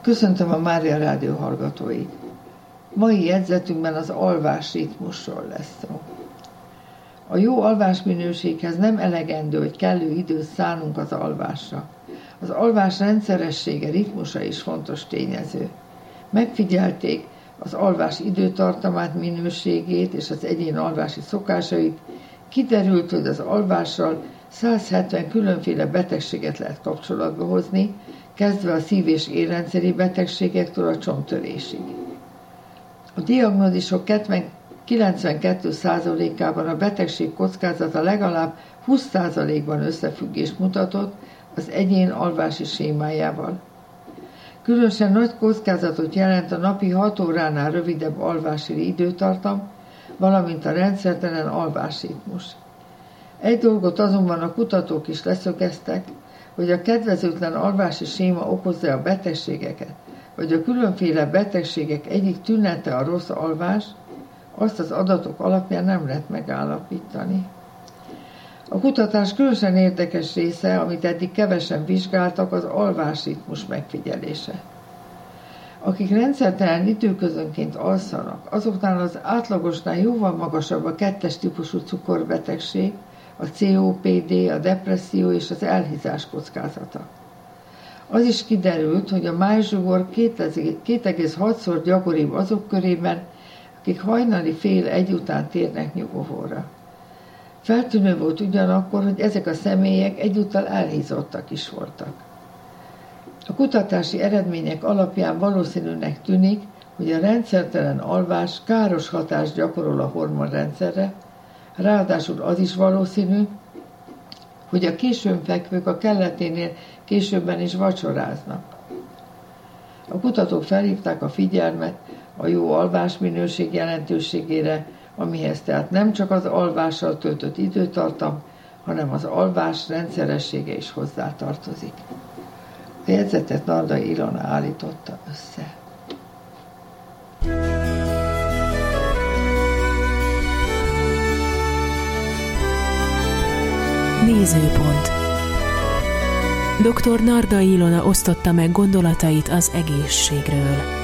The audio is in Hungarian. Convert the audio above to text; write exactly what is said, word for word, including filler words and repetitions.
Köszöntöm a Mária Rádió hallgatóit! Mai jegyzetünkben az alvás ritmusról lesz szó. A jó alvásminőséghez nem elegendő, hogy kellő időt szánunk az alvásra. Az alvás rendszeressége, ritmusa is fontos tényező. Megfigyelték az alvás időtartamát, minőségét és az egyén alvási szokásait, kiderült, hogy az alvással száz hetven különféle betegséget lehet kapcsolatba hozni, kezdve a szív- és érrendszeri betegségektől a csomttörésig. A diagnózisok kilencvenkettő százalékában a betegség kockázata legalább húsz százalékban összefüggést mutatott az egyén alvási sémájával. Különösen nagy kockázatot jelent a napi hat óránál rövidebb alvási időtartam, valamint a rendszertelen alvásritmus. Egy dolgot azonban a kutatók is leszögeztek, hogy a kedvezőtlen alvási séma okozza a betegségeket, vagy a különféle betegségek egyik tünete a rossz alvás, azt az adatok alapján nem lehet megállapítani. A kutatás különösen érdekes része, amit eddig kevesen vizsgáltak, az alvásritmus megfigyelése. Akik rendszertelen időközönként alszanak, azoknál az átlagosnál jóval magasabb a kettes típusú cukorbetegség, a cé o pé dé, a depresszió és az elhízás kockázata. Az is kiderült, hogy a májzsugor két egész hatszor gyakoribb azok körében, akik hajnali fél egy után térnek nyugovóra. Feltűnő volt ugyanakkor, hogy ezek a személyek egyúttal elhízottak is voltak. A kutatási eredmények alapján valószínűnek tűnik, hogy a rendszertelen alvás káros hatást gyakorol a hormonrendszerre, ráadásul az is valószínű, hogy a későn fekvők a kelleténél későbben is vacsoráznak. A kutatók felhívták a figyelmet a jó alvásminőség jelentőségére, amihez tehát nem csak az alvással töltött időtartam, hanem az alvás rendszeressége is hozzátartozik. A jegyzetet Nardai Ilona állította össze. Nézőpont. doktor Nardai Ilona osztotta meg gondolatait az egészségről.